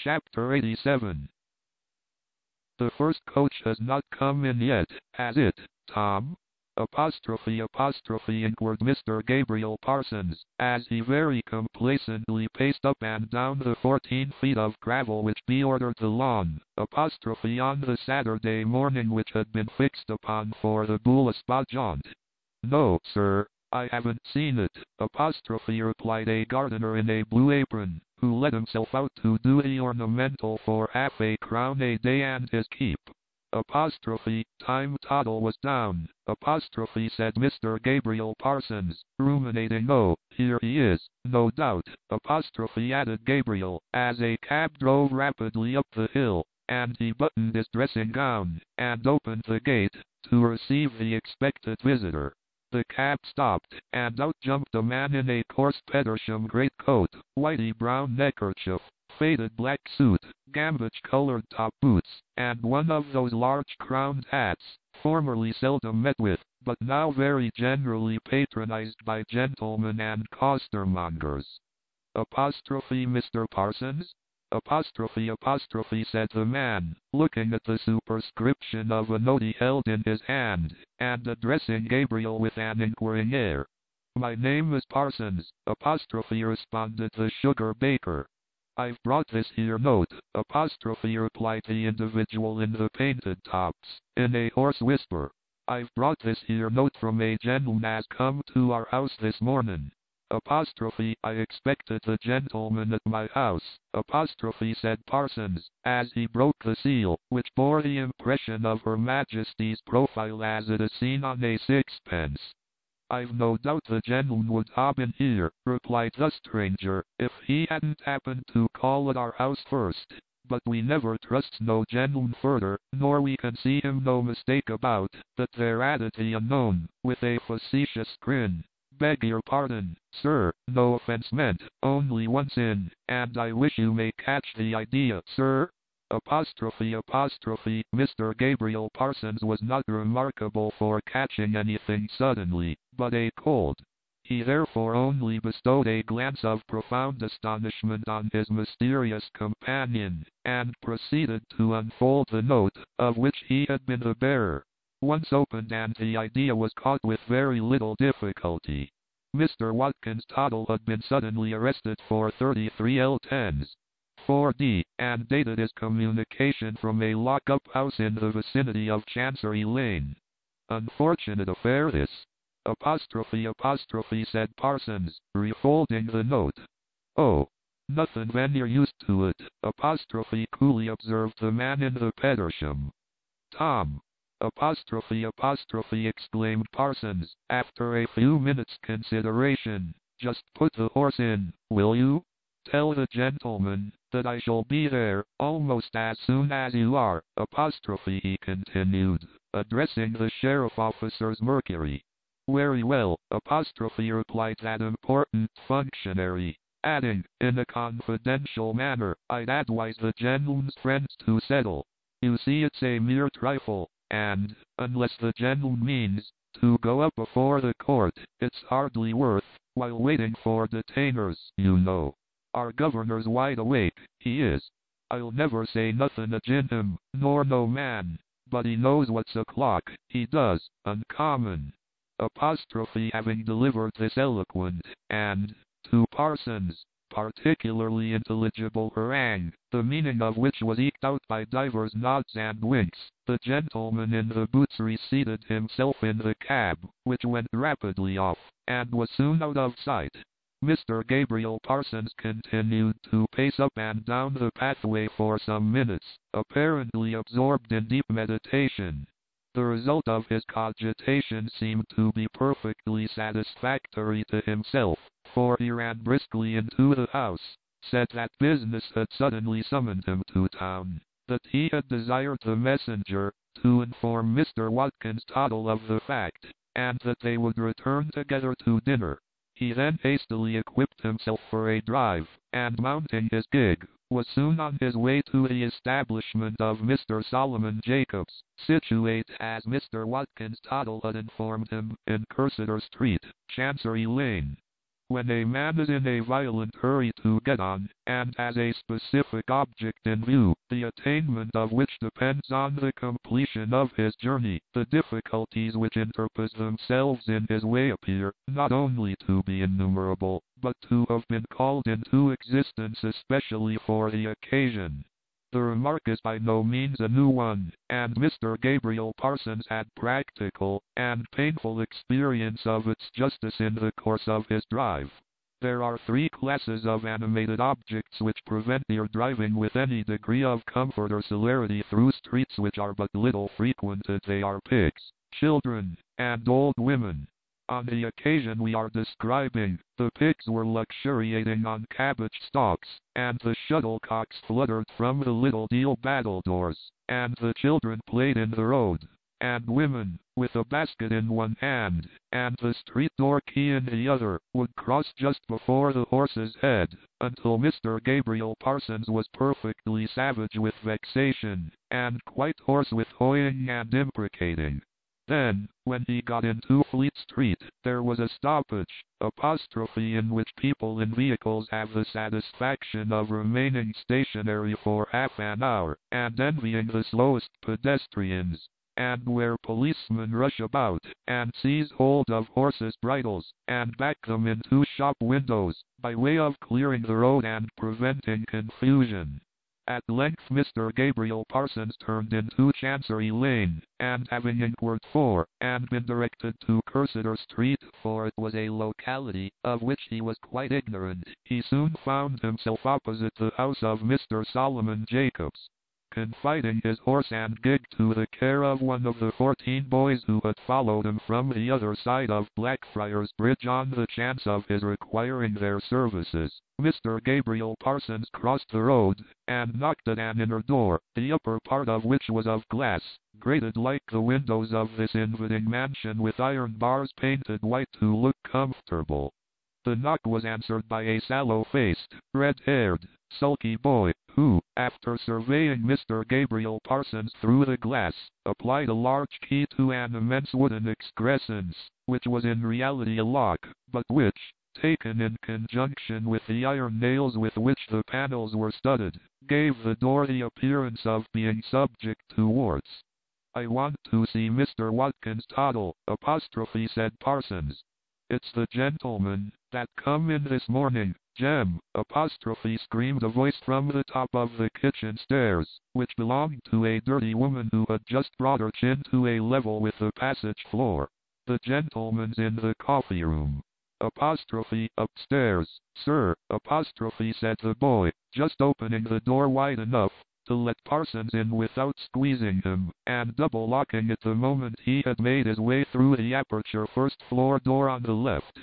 Chapter 87. The first coach has not come in yet, has it, Tom? Inquired Mr. Gabriel Parsons, as he very complacently paced up and down the 14 feet of gravel which bordered the lawn, on the Saturday morning which had been fixed upon for the Bula-Spa jaunt. No, sir, I haven't seen it, replied a gardener in a blue apron, who let himself out to do the ornamental for half-a-crown a day and his keep. Time Toddle was down, said Mr. Gabriel Parsons, ruminating. Oh, here he is, no doubt, added Gabriel, as a cab drove rapidly up the hill, and he buttoned his dressing gown, and opened the gate, to receive the expected visitor. The cab stopped, and out jumped a man in a coarse Petersham greatcoat, whitey brown neckerchief, faded black suit, gambit-colored top boots, and one of those large crowned hats, formerly seldom met with, but now very generally patronized by gentlemen and costermongers. Mr. Parsons? Said the man, looking at the superscription of a note he held in his hand, and addressing Gabriel with an inquiring air. My name is Parsons, responded the sugar baker. I've brought this here note, replied the individual in the painted tops, in a hoarse whisper. I've brought this here note from a gentleman as come to our house this morning. I expected the gentleman at my house, said Parsons, as he broke the seal, which bore the impression of Her Majesty's profile as it is seen on a sixpence. I've no doubt the gentleman would hop in here, replied the stranger, if he hadn't happened to call at our house first, but we never trusts no gentleman further, nor we can see him no mistake about, that there added the unknown, with a facetious grin. Beg your pardon, sir, no offense meant, only once in, and I wish you may catch the idea, sir. Mr. Gabriel Parsons was not remarkable for catching anything suddenly, but a cold. He therefore only bestowed a glance of profound astonishment on his mysterious companion, and proceeded to unfold the note, of which he had been the bearer. Once opened and the idea was caught with very little difficulty. Mr. Watkins Toddle had been suddenly arrested for 33 L10s. 4D, and dated his communication from a lock-up house in the vicinity of Chancery Lane. Unfortunate affair this. Said Parsons, refolding the note. Oh, nothing when you're used to it, coolly observed the man in the Petersham. Tom. Exclaimed Parsons, after a few minutes' consideration, just put the horse in, will you? Tell the gentleman that I shall be there, almost as soon as you are, he continued, addressing the sheriff officer's Mercury. Very well, replied that important functionary, adding, in a confidential manner, I'd advise the gentleman's friends to settle. You see it's a mere trifle, and, unless the gentleman means to go up before the court, it's hardly worth while waiting for detainers, you know. Our governor's wide awake, he is. I'll never say nothing agin him, nor no man, but he knows what's o'clock, he does, uncommon. Having delivered this eloquent, and, to Parsons, particularly intelligible harangue, the meaning of which was eked out by divers nods and winks, the gentleman in the boots reseated himself in the cab, which went rapidly off, and was soon out of sight. Mr. Gabriel Parsons continued to pace up and down the pathway for some minutes, apparently absorbed in deep meditation. The result of his cogitation seemed to be perfectly satisfactory to himself, for he ran briskly into the house, said that business had suddenly summoned him to town, that he had desired the messenger to inform Mr. Watkins Toddle of the fact, and that they would return together to dinner. He then hastily equipped himself for a drive, and mounting his gig, was soon on his way to the establishment of Mr. Solomon Jacobs, situate, as Mr. Watkins Toddle had informed him, in Cursitor Street, Chancery Lane. when a man is in a violent hurry to get on, and has a specific object in view, the attainment of which depends on the completion of his journey, the difficulties which interpose themselves in his way appear, not only to be innumerable, but to have been called into existence especially for the occasion. The remark is by no means a new one, and Mr. Gabriel Parsons had practical and painful experience of its justice in the course of his drive. There are three classes of animated objects which prevent your driving with any degree of comfort or celerity through streets which are but little frequented. They are pigs, children, and old women. On the occasion we are describing, the pigs were luxuriating on cabbage stalks, and the shuttlecocks fluttered from the little deal battledores, and the children played in the road, and women, with a basket in one hand, and the street door key in the other, would cross just before the horse's head, until Mr. Gabriel Parsons was perfectly savage with vexation, and quite hoarse with hoying and imprecating. Then, when he got into Fleet Street, there was a stoppage, apostrophe in which people in vehicles have the satisfaction of remaining stationary for half an hour, and envying the slowest pedestrians, and where policemen rush about, and seize hold of horses' bridles, and back them into shop windows, by way of clearing the road and preventing confusion. At length Mr. Gabriel Parsons turned into Chancery Lane, and having inquired for, and been directed to Cursitor Street, for it was a locality of which he was quite ignorant, he soon found himself opposite the house of Mr. Solomon Jacobs. Confiding his horse and gig to the care of one of the 14 boys who had followed him from the other side of Blackfriars Bridge on the chance of his requiring their services, Mr. Gabriel Parsons crossed the road, and knocked at an inner door, the upper part of which was of glass, grated like the windows of this inviting mansion with iron bars painted white to look comfortable. The knock was answered by a sallow-faced, red-haired, sulky boy, who, after surveying Mr. Gabriel Parsons through the glass, applied a large key to an immense wooden excrescence, which was in reality a lock, but which, taken in conjunction with the iron nails with which the panels were studded, gave the door the appearance of being subject to warts. "I want to see Mr. Watkins Tottle," said Parsons. "It's the gentleman that come in this morning, Jem," screamed a voice from the top of the kitchen stairs, which belonged to a dirty woman who had just brought her chin to a level with the passage floor. "The gentleman's in the coffee room." "Upstairs, sir," said the boy, just opening the door wide enough to let Parsons in without squeezing him, and double locking it the moment he had made his way through the aperture first floor door on the left.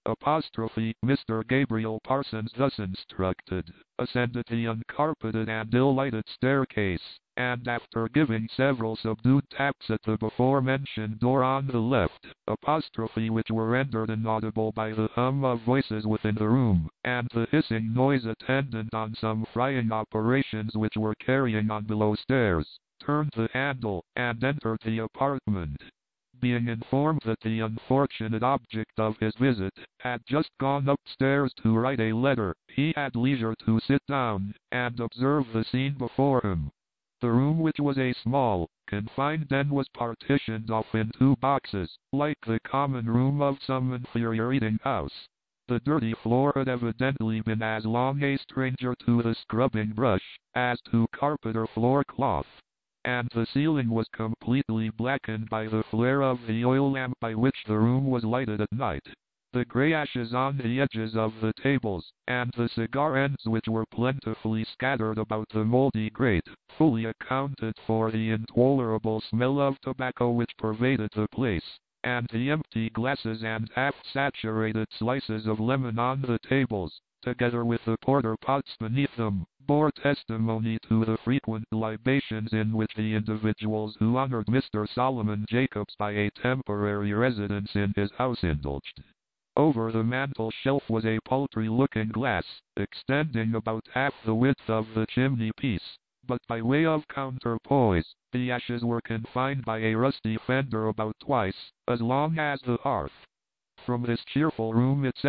Mr. Gabriel Parsons, thus instructed, ascended the uncarpeted and ill-lighted staircase, and after giving several subdued taps at the before-mentioned door on the left, which were rendered inaudible by the hum of voices within the room, and the hissing noise attendant on some frying operations which were carrying on below stairs, turned the handle, and entered the apartment. Being informed that the unfortunate object of his visit had just gone upstairs to write a letter, he had leisure to sit down, and observe the scene before him. The room, which was a small, confined den, was partitioned off in 2 boxes, like the common room of some inferior eating house. The dirty floor had evidently been as long a stranger to the scrubbing brush as to carpet or floor cloth, and the ceiling was completely blackened by the flare of the oil lamp by which the room was lighted at night. The grey ashes on the edges of the tables, and the cigar ends which were plentifully scattered about the mouldy grate, fully accounted for the intolerable smell of tobacco which pervaded the place, and the empty glasses and half-saturated slices of lemon on the tables, together with the porter pots beneath them, bore testimony to the frequent libations in which the individuals who honored Mr. Solomon Jacobs by a temporary residence in his house indulged. Over the mantel-shelf was a paltry-looking glass, extending about half the width of the chimney-piece, but by way of counterpoise, the ashes were confined by a rusty fender about twice as long as the hearth. From this cheerful room itself,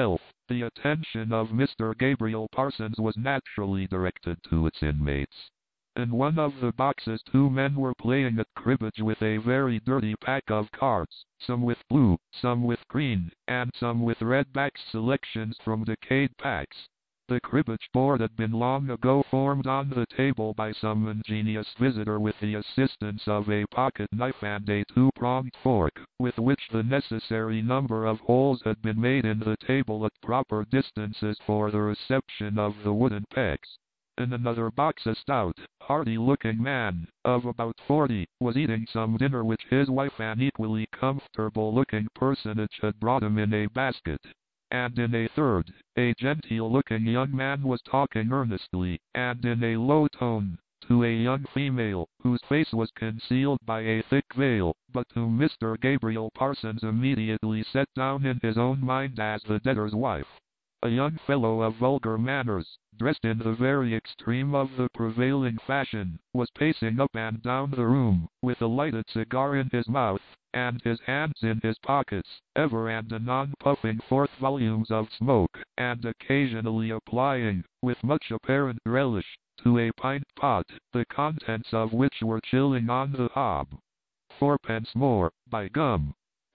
The attention of Mr. Gabriel Parsons was naturally directed to its inmates. In one of the boxes 2 men were playing at cribbage with a very dirty pack of cards, some with blue, some with green, and some with red backs, selections from decayed packs. The cribbage board had been long ago formed on the table by some ingenious visitor with the assistance of a pocket knife and a 2-pronged fork, with which the necessary number of holes had been made in the table at proper distances for the reception of the wooden pegs. In another box a stout, hearty-looking man, of about 40, was eating some dinner which his wife, an equally comfortable-looking personage, had brought him in a basket. And in a third, a genteel-looking young man was talking earnestly, and in a low tone, to a young female, whose face was concealed by a thick veil, but whom Mr. Gabriel Parsons immediately set down in his own mind as the debtor's wife. A young fellow of vulgar manners, dressed in the very extreme of the prevailing fashion, was pacing up and down the room, with a lighted cigar in his mouth, and his hands in his pockets, ever and anon puffing forth volumes of smoke, and occasionally applying, with much apparent relish, to a pint pot, the contents of which were chilling on the hob. "4 pence more, by gum!"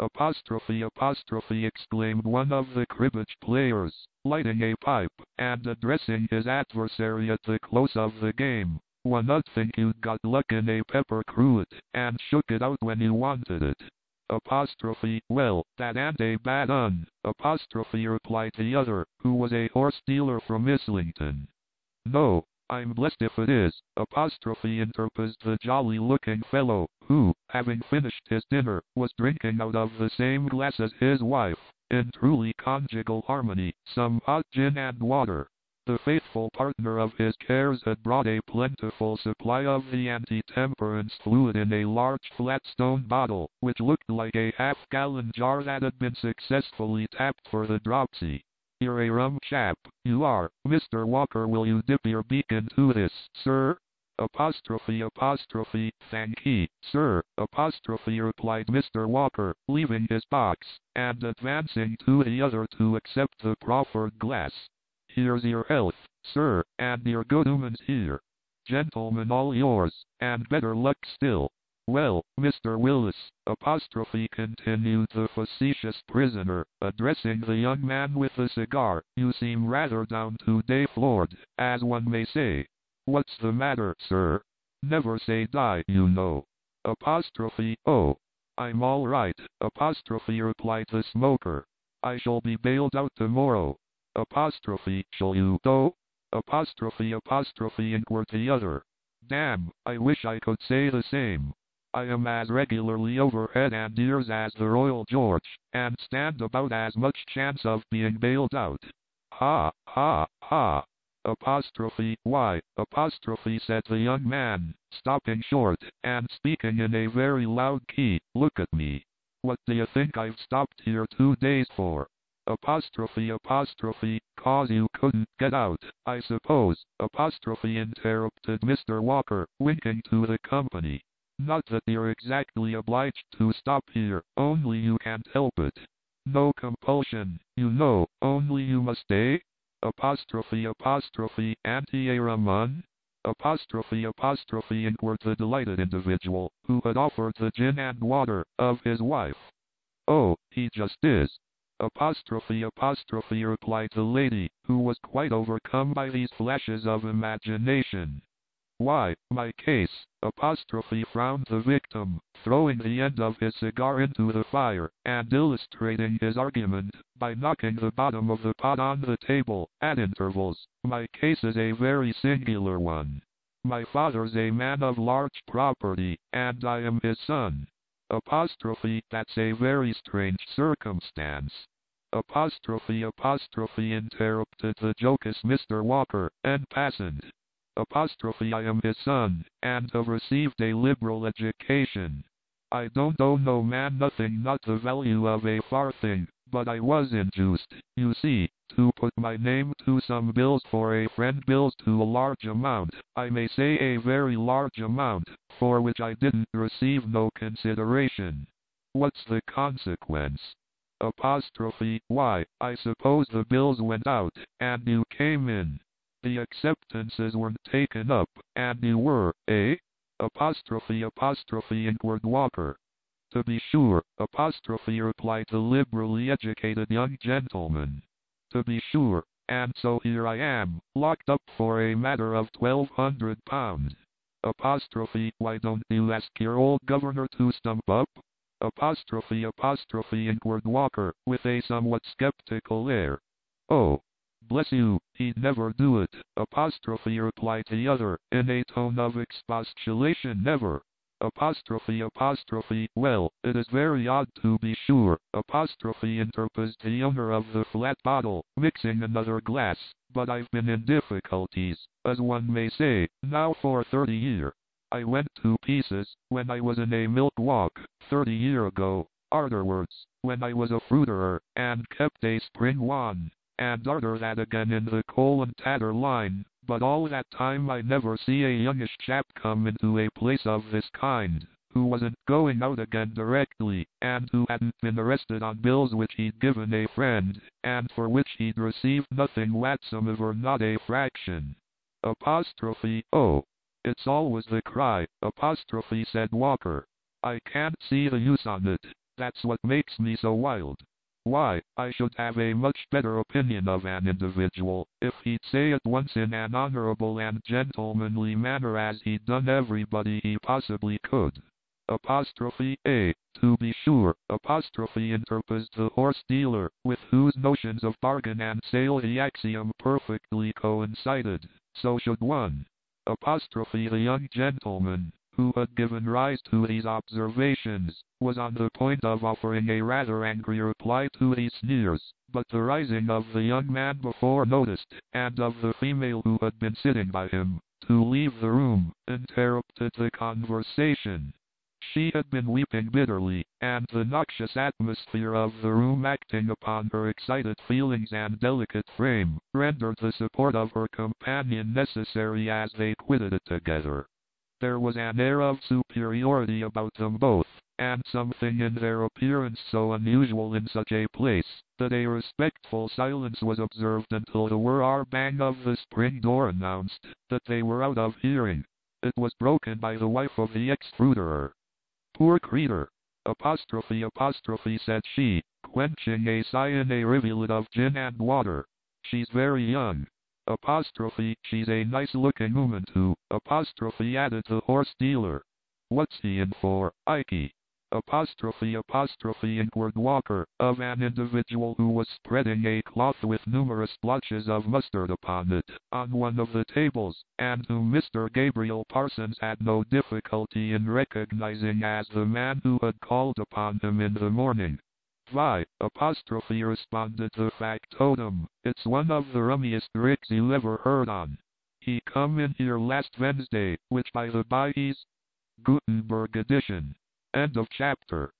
Exclaimed one of the cribbage players, lighting a pipe, and addressing his adversary at the close of the game. "One 'ud think you'd got luck in a pepper cruet, and shook it out when you wanted it." "Well, that ain't a bad 'un," replied the other, who was a horse dealer from Islington. "No, I'm blessed if it is," interposed the jolly-looking fellow, who, having finished his dinner, was drinking out of the same glass as his wife, in truly conjugal harmony, some hot gin and water. The faithful partner of his cares had brought a plentiful supply of the anti-temperance fluid in a large flat stone bottle, which looked like a half-gallon jar that had been successfully tapped for the dropsy. "You're a rum chap, you are, Mr. Walker. Will you dip your beak into this, sir?" "Thankee, sir," replied Mr. Walker, leaving his box, and advancing to the other to accept the proffered glass. "Here's your health, sir, and your good woman's here. Gentlemen, all yours, and better luck still. Well, Mr. Willis," continued the facetious prisoner, addressing the young man with the cigar, "you seem rather down to day floored, as one may say. What's the matter, sir? Never say die, you know." "Oh, I'm all right," replied the smoker. "I shall be bailed out tomorrow." "Shall you, though?" inquired the other. "Damn, I wish I could say the same. I am as regularly over head and ears as the Royal George, and stand about as much chance of being bailed out." "Ha, ha, ha! Why, said the young man, stopping short, and speaking in a very loud key, "look at me. What do you think I've stopped here 2 days for?" "'Cause you couldn't get out, I suppose," interrupted Mr. Walker, winking to the company. "Not that you're exactly obliged to stop here, only you can't help it. No compulsion, you know, only you must stay?" "Anti-Aramun?" inquired the delighted individual, who had offered the gin and water, of his wife. "Oh, he just is." Replied the lady, who was quite overcome by these flashes of imagination. "Why, my case," frowned the victim, throwing the end of his cigar into the fire, and illustrating his argument, by knocking the bottom of the pot on the table, at intervals. "My case is a very singular one. My father's a man of large property, and I am his son." "That's a very strange circumstance." Interrupted the jocose Mr. Walker, en passant. "I am his son, and have received a liberal education. I don't owe no man nothing, not the value of a farthing, but I was induced, you see, to put my name to some bills for a friend, bills to a large amount, I may say a very large amount, for which I didn't receive no consideration. What's the consequence?" Apostrophe, why, I suppose the bills went out, and you came in. The acceptances weren't taken up, and you were, eh? Apostrophe, inquired Walker. To be sure, apostrophe, replied the liberally educated young gentleman. To be sure, and so here I am, locked up for a matter of £1,200. Apostrophe, why don't you ask your old governor to stump up? Apostrophe, inquired Walker, with a somewhat skeptical air. Oh, bless you, he'd never do it, apostrophe, replied the other, in a tone of expostulation. Never. Apostrophe, well, it is very odd to be sure, apostrophe, interposed the owner of the flat bottle, mixing another glass, but I've been in difficulties, as one may say, now for 30 years. I went to pieces, when I was in a milk walk, 30 years ago, arterwards, when I was a fruiterer, and kept a spring wan, and arter that again in the coal and tatter line, but all that time I never see a youngish chap come into a place of this kind, who wasn't going out again directly, and who hadn't been arrested on bills which he'd given a friend, and for which he'd received nothing whatsoever, not a fraction. Apostrophe, oh, it's always the cry, apostrophe, said Walker. I can't see the use on it, that's what makes me so wild. Why, I should have a much better opinion of an individual, if he'd say it once in an honorable and gentlemanly manner as he'd done everybody he possibly could. Apostrophe, to be sure, apostrophe, interposed the horse dealer, with whose notions of bargain and sale the axiom perfectly coincided, so should one. Apostrophe, the young gentleman, who had given rise to these observations, was on the point of offering a rather angry reply to these sneers, but the rising of the young man before noticed, and of the female who had been sitting by him, to leave the room, interrupted the conversation. She had been weeping bitterly, and the noxious atmosphere of the room acting upon her excited feelings and delicate frame, rendered the support of her companion necessary as they quitted it together. There was an air of superiority about them both, and something in their appearance so unusual in such a place, that a respectful silence was observed until the whir bang of the spring door announced that they were out of hearing. It was broken by the wife of the ex-fruiterer. Poor creetur! Apostrophe, said she, quenching a sigh in a rivulet of gin and water. She's very young. Apostrophe, she's a nice-looking woman too, apostrophe, added the horse dealer. What's he in for, Ikey? Apostrophe, inquired Walker, of an individual who was spreading a cloth with numerous blotches of mustard upon it, on one of the tables, and whom Mr. Gabriel Parsons had no difficulty in recognizing as the man who had called upon him in the morning. Why, apostrophe, responded the factotum, it's one of the rummiest ricks you ever heard on. He come in here last Wednesday, which by the by is Gutenberg edition. End of chapter.